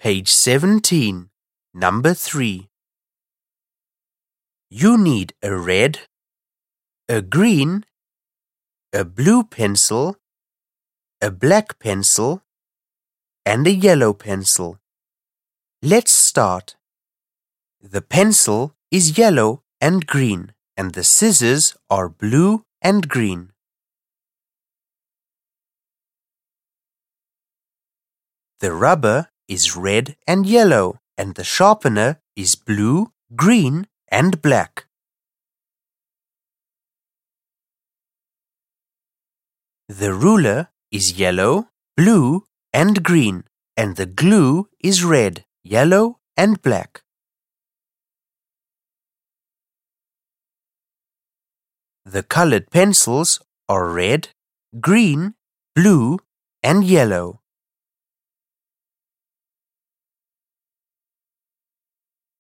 Page 17, number 3. You need a red, a green, a blue pencil, a black pencil, and a yellow pencil. Let's start. The pencil is yellow and green, and the scissors are blue and green. The rubber is red and yellow, and the sharpener is blue, green, and black. The ruler is yellow, blue, and green, and the glue is red, yellow, and black. The colored pencils are red, green, blue, and yellow.